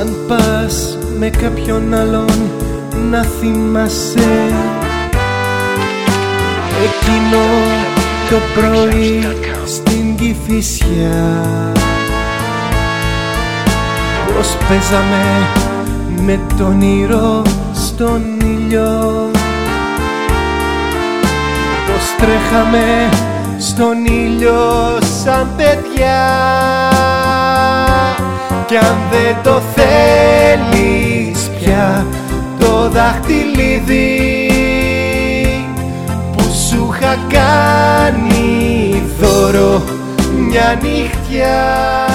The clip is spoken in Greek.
Αν πας με κάποιον άλλον να θυμάσαι εκείνο το πρωί στην Κηφισιά, πως παίζαμε με τον όνειρο στον ήλιο, πως τρέχαμε στον ήλιο σαν παιδιά. Κι αν δεν το θέλεις πια το δαχτυλίδι που σου είχα κάνει δώρο μια νύχτια,